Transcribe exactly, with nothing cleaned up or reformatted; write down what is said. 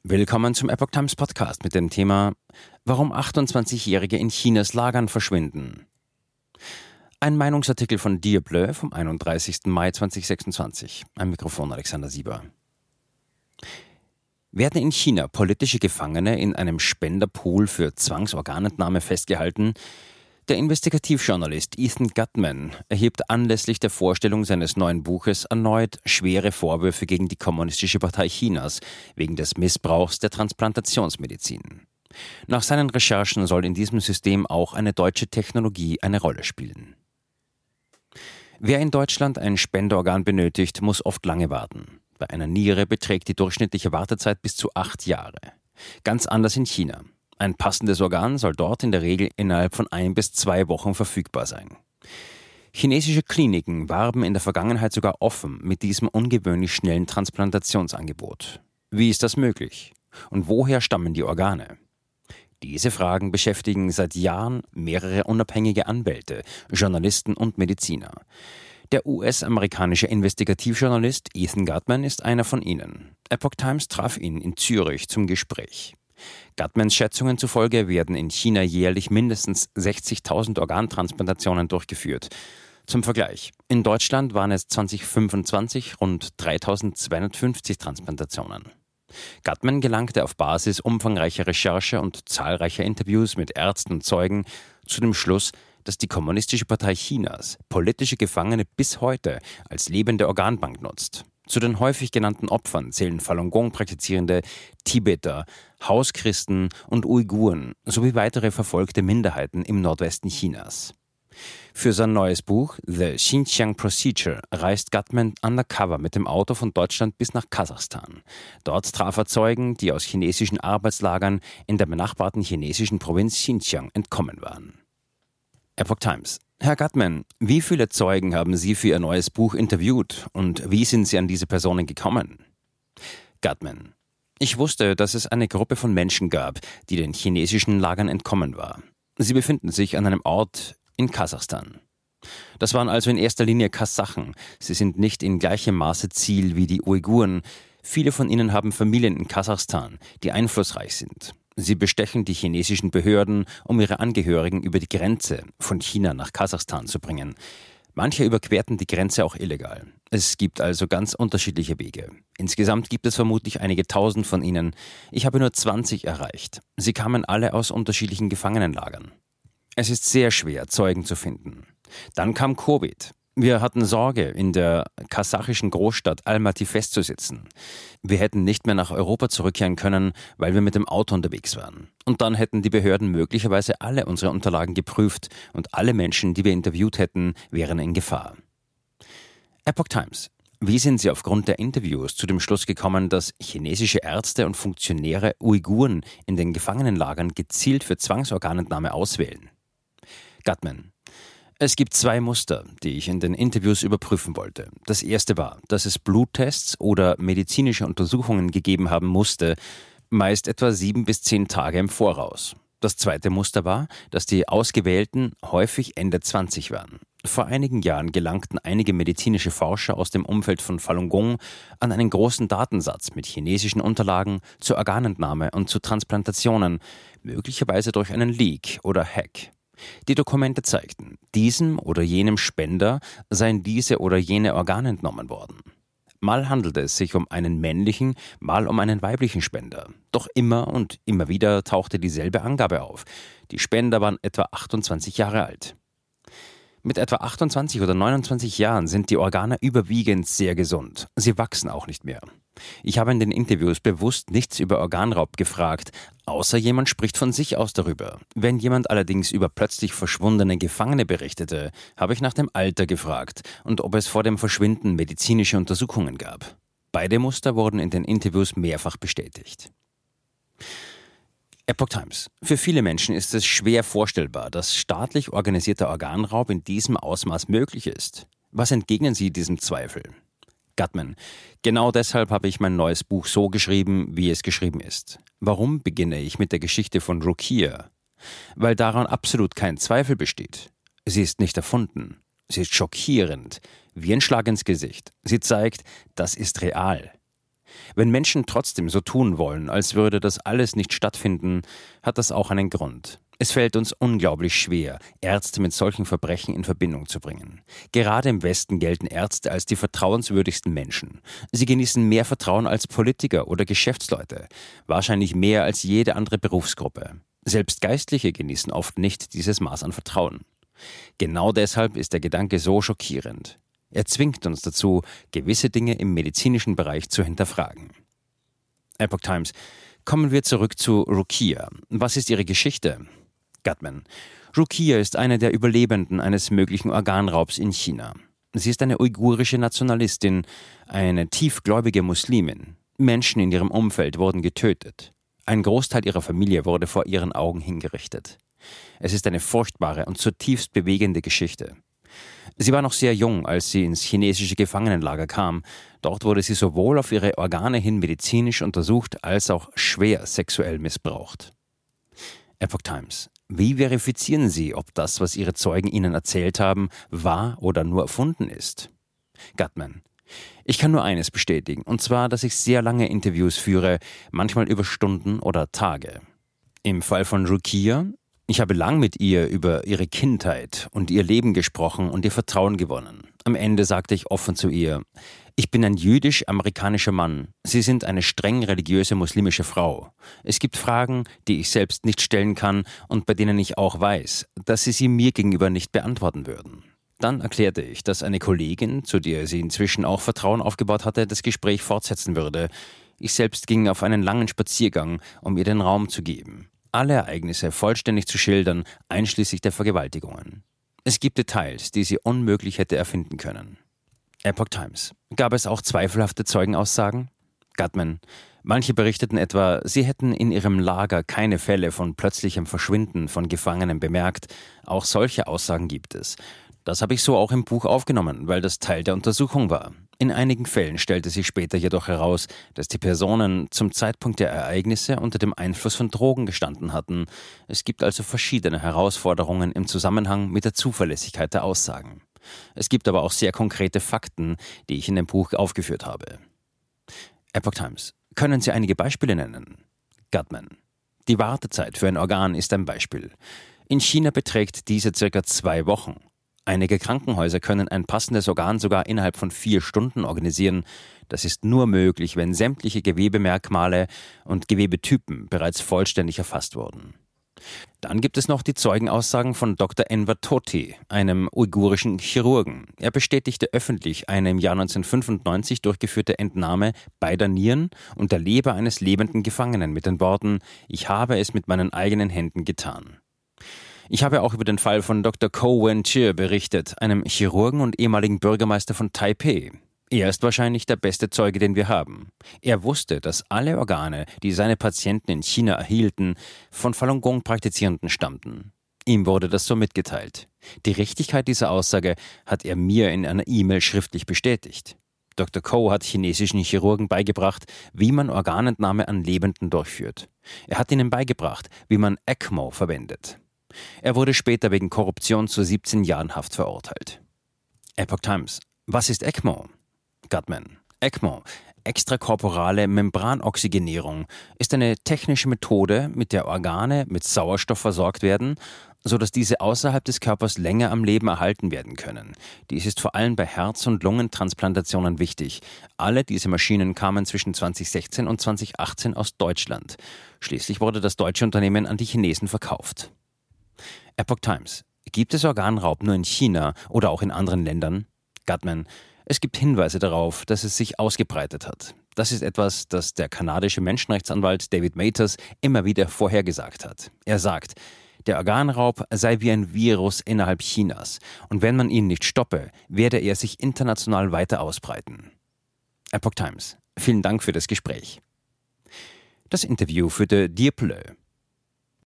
Willkommen zum Epoch Times Podcast mit dem Thema Warum achtundzwanzigjährige in Chinas Lagern verschwinden. Ein Meinungsartikel von Dieblö vom einunddreißigsten Mai zweitausendsechsundzwanzig. Am Mikrofon Alexander Sieber. Werden in China politische Gefangene in einem Spenderpool für Zwangsorganentnahme festgehalten? Der Investigativjournalist Ethan Gutmann erhebt anlässlich der Vorstellung seines neuen Buches erneut schwere Vorwürfe gegen die Kommunistische Partei Chinas wegen des Missbrauchs der Transplantationsmedizin. Nach seinen Recherchen soll in diesem System auch eine deutsche Technologie eine Rolle spielen. Wer in Deutschland ein Spenderorgan benötigt, muss oft lange warten. Bei einer Niere beträgt die durchschnittliche Wartezeit bis zu acht Jahre. Ganz anders in China. Ein passendes Organ soll dort in der Regel innerhalb von ein bis zwei Wochen verfügbar sein. Chinesische Kliniken warben in der Vergangenheit sogar offen mit diesem ungewöhnlich schnellen Transplantationsangebot. Wie ist das möglich? Und woher stammen die Organe? Diese Fragen beschäftigen seit Jahren mehrere unabhängige Anwälte, Journalisten und Mediziner. Der U S-amerikanische Investigativjournalist Ethan Gutmann ist einer von ihnen. Epoch Times traf ihn in Zürich zum Gespräch. Gutmanns Schätzungen zufolge werden in China jährlich mindestens sechzigtausend Organtransplantationen durchgeführt. Zum Vergleich, in Deutschland waren es zweitausendfünfundzwanzig rund dreitausendzweihundertfünfzig Transplantationen. Gutmann gelangte auf Basis umfangreicher Recherche und zahlreicher Interviews mit Ärzten und Zeugen zu dem Schluss, dass die Kommunistische Partei Chinas politische Gefangene bis heute als lebende Organbank nutzt. Zu den häufig genannten Opfern zählen Falun Gong praktizierende Tibeter, Hauschristen und Uiguren sowie weitere verfolgte Minderheiten im Nordwesten Chinas. Für sein neues Buch The Xinjiang Procedure reist Gutmann undercover mit dem Auto von Deutschland bis nach Kasachstan. Dort traf er Zeugen, die aus chinesischen Arbeitslagern in der benachbarten chinesischen Provinz Xinjiang entkommen waren. Epoch Times. Herr Gutmann, wie viele Zeugen haben Sie für Ihr neues Buch interviewt und wie sind Sie an diese Personen gekommen? Gutmann. Ich wusste, dass es eine Gruppe von Menschen gab, die den chinesischen Lagern entkommen war. Sie befinden sich an einem Ort in Kasachstan. Das waren also in erster Linie Kasachen. Sie sind nicht in gleichem Maße Ziel wie die Uiguren. Viele von ihnen haben Familien in Kasachstan, die einflussreich sind. Sie bestechen die chinesischen Behörden, um ihre Angehörigen über die Grenze von China nach Kasachstan zu bringen. Manche überquerten die Grenze auch illegal. Es gibt also ganz unterschiedliche Wege. Insgesamt gibt es vermutlich einige tausend von ihnen. Ich habe nur zwanzig erreicht. Sie kamen alle aus unterschiedlichen Gefangenenlagern. Es ist sehr schwer, Zeugen zu finden. Dann kam Covid. Wir hatten Sorge, in der kasachischen Großstadt Almaty festzusitzen. Wir hätten nicht mehr nach Europa zurückkehren können, weil wir mit dem Auto unterwegs waren. Und dann hätten die Behörden möglicherweise alle unsere Unterlagen geprüft und alle Menschen, die wir interviewt hätten, wären in Gefahr. Epoch Times. Wie sind Sie aufgrund der Interviews zu dem Schluss gekommen, dass chinesische Ärzte und Funktionäre Uiguren in den Gefangenenlagern gezielt für Zwangsorganentnahme auswählen? Gutmann. Es gibt zwei Muster, die ich in den Interviews überprüfen wollte. Das erste war, dass es Bluttests oder medizinische Untersuchungen gegeben haben musste, meist etwa sieben bis zehn Tage im Voraus. Das zweite Muster war, dass die Ausgewählten häufig Ende zwanzig waren. Vor einigen Jahren gelangten einige medizinische Forscher aus dem Umfeld von Falun Gong an einen großen Datensatz mit chinesischen Unterlagen zur Organentnahme und zu Transplantationen, möglicherweise durch einen Leak oder Hack. Die Dokumente zeigten, diesem oder jenem Spender seien diese oder jene Organe entnommen worden. Mal handelte es sich um einen männlichen, mal um einen weiblichen Spender. Doch immer und immer wieder tauchte dieselbe Angabe auf. Die Spender waren etwa achtundzwanzig Jahre alt. Mit etwa achtundzwanzig oder neunundzwanzig Jahren sind die Organe überwiegend sehr gesund. Sie wachsen auch nicht mehr. Ich habe in den Interviews bewusst nichts über Organraub gefragt, außer jemand spricht von sich aus darüber. Wenn jemand allerdings über plötzlich verschwundene Gefangene berichtete, habe ich nach dem Alter gefragt und ob es vor dem Verschwinden medizinische Untersuchungen gab. Beide Muster wurden in den Interviews mehrfach bestätigt. Epoch Times. Für viele Menschen ist es schwer vorstellbar, dass staatlich organisierter Organraub in diesem Ausmaß möglich ist. Was entgegnen Sie diesem Zweifel? Gutmann. Genau deshalb habe ich mein neues Buch so geschrieben, wie es geschrieben ist. Warum beginne ich mit der Geschichte von Ruqyya? Weil daran absolut kein Zweifel besteht. Sie ist nicht erfunden. Sie ist schockierend, wie ein Schlag ins Gesicht. Sie zeigt, das ist real. Wenn Menschen trotzdem so tun wollen, als würde das alles nicht stattfinden, hat das auch einen Grund. Es fällt uns unglaublich schwer, Ärzte mit solchen Verbrechen in Verbindung zu bringen. Gerade im Westen gelten Ärzte als die vertrauenswürdigsten Menschen. Sie genießen mehr Vertrauen als Politiker oder Geschäftsleute, wahrscheinlich mehr als jede andere Berufsgruppe. Selbst Geistliche genießen oft nicht dieses Maß an Vertrauen. Genau deshalb ist der Gedanke so schockierend. Er zwingt uns dazu, gewisse Dinge im medizinischen Bereich zu hinterfragen. Epoch Times. Kommen wir zurück zu Ruqyah. Was ist ihre Geschichte? Gutman. Ruqyah ist eine der Überlebenden eines möglichen Organraubs in China. Sie ist eine uigurische Nationalistin, eine tiefgläubige Muslimin. Menschen in ihrem Umfeld wurden getötet. Ein Großteil ihrer Familie wurde vor ihren Augen hingerichtet. Es ist eine furchtbare und zutiefst bewegende Geschichte. Sie war noch sehr jung, als sie ins chinesische Gefangenenlager kam. Dort wurde sie sowohl auf ihre Organe hin medizinisch untersucht, als auch schwer sexuell missbraucht. Epoch Times. Wie verifizieren Sie, ob das, was Ihre Zeugen Ihnen erzählt haben, wahr oder nur erfunden ist? Gutman. Ich kann nur eines bestätigen, und zwar, dass ich sehr lange Interviews führe, manchmal über Stunden oder Tage. Im Fall von Ruqyah, ich habe lang mit ihr über ihre Kindheit und ihr Leben gesprochen und ihr Vertrauen gewonnen. Am Ende sagte ich offen zu ihr: Ich bin ein jüdisch-amerikanischer Mann. Sie sind eine streng religiöse muslimische Frau. Es gibt Fragen, die ich selbst nicht stellen kann und bei denen ich auch weiß, dass Sie sie mir gegenüber nicht beantworten würden. Dann erklärte ich, dass eine Kollegin, zu der sie inzwischen auch Vertrauen aufgebaut hatte, das Gespräch fortsetzen würde. Ich selbst ging auf einen langen Spaziergang, um ihr den Raum zu geben. Alle Ereignisse vollständig zu schildern, einschließlich der Vergewaltigungen. Es gibt Details, die sie unmöglich hätte erfinden können. Epoch Times. Gab es auch zweifelhafte Zeugenaussagen? Gutman. Manche berichteten etwa, sie hätten in ihrem Lager keine Fälle von plötzlichem Verschwinden von Gefangenen bemerkt. Auch solche Aussagen gibt es. Das habe ich so auch im Buch aufgenommen, weil das Teil der Untersuchung war. In einigen Fällen stellte sich später jedoch heraus, dass die Personen zum Zeitpunkt der Ereignisse unter dem Einfluss von Drogen gestanden hatten. Es gibt also verschiedene Herausforderungen im Zusammenhang mit der Zuverlässigkeit der Aussagen. Es gibt aber auch sehr konkrete Fakten, die ich in dem Buch aufgeführt habe. Epoch Times. Können Sie einige Beispiele nennen? Gutman. Die Wartezeit für ein Organ ist ein Beispiel. In China beträgt diese circa zwei Wochen. Einige Krankenhäuser können ein passendes Organ sogar innerhalb von vier Stunden organisieren. Das ist nur möglich, wenn sämtliche Gewebemerkmale und Gewebetypen bereits vollständig erfasst wurden. Dann gibt es noch die Zeugenaussagen von Doktor Enver Tohti, einem uigurischen Chirurgen. Er bestätigte öffentlich eine im Jahr neunzehnhundertfünfundneunzig durchgeführte Entnahme beider Nieren und der Leber eines lebenden Gefangenen mit den Worten: Ich habe es mit meinen eigenen Händen getan. Ich habe auch über den Fall von Doktor Ko Wen-chir berichtet, einem Chirurgen und ehemaligen Bürgermeister von Taipeh. Er ist wahrscheinlich der beste Zeuge, den wir haben. Er wusste, dass alle Organe, die seine Patienten in China erhielten, von Falun Gong-Praktizierenden stammten. Ihm wurde das so mitgeteilt. Die Richtigkeit dieser Aussage hat er mir in einer E-Mail schriftlich bestätigt. Doktor Ko hat chinesischen Chirurgen beigebracht, wie man Organentnahme an Lebenden durchführt. Er hat ihnen beigebracht, wie man ECMO verwendet. Er wurde später wegen Korruption zu siebzehn Jahren Haft verurteilt. Epoch Times. Was ist ECMO? Gutman. ECMO, extrakorporale Membranoxygenierung, ist eine technische Methode, mit der Organe mit Sauerstoff versorgt werden, sodass diese außerhalb des Körpers länger am Leben erhalten werden können. Dies ist vor allem bei Herz- und Lungentransplantationen wichtig. Alle diese Maschinen kamen zwischen zweitausendsechzehn und zweitausendachtzehn aus Deutschland. Schließlich wurde das deutsche Unternehmen an die Chinesen verkauft. Epoch Times. Gibt es Organraub nur in China oder auch in anderen Ländern? Gutman. Es gibt Hinweise darauf, dass es sich ausgebreitet hat. Das ist etwas, das der kanadische Menschenrechtsanwalt David Mathers immer wieder vorhergesagt hat. Er sagt, der Organraub sei wie ein Virus innerhalb Chinas und wenn man ihn nicht stoppe, werde er sich international weiter ausbreiten. Epoch Times. Vielen Dank für das Gespräch. Das Interview führte Dirk Plö.